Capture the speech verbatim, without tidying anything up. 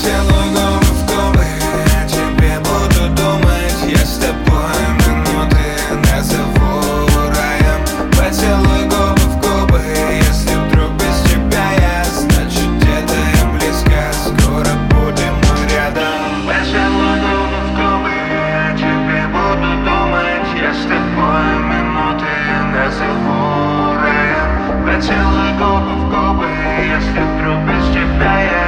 Поцелуй губы в губы, о тебе буду думать. Я с тобой минуты назову раем. Поцелуй губы в губы, если вдруг без тебя я, значит где-то я близко, скоро будем мы рядом. Поцелуй губы в губы, о тебе буду думать. Я с тобой минуты назову раем. Поцелуй губы в губы, если вдруг без тебя я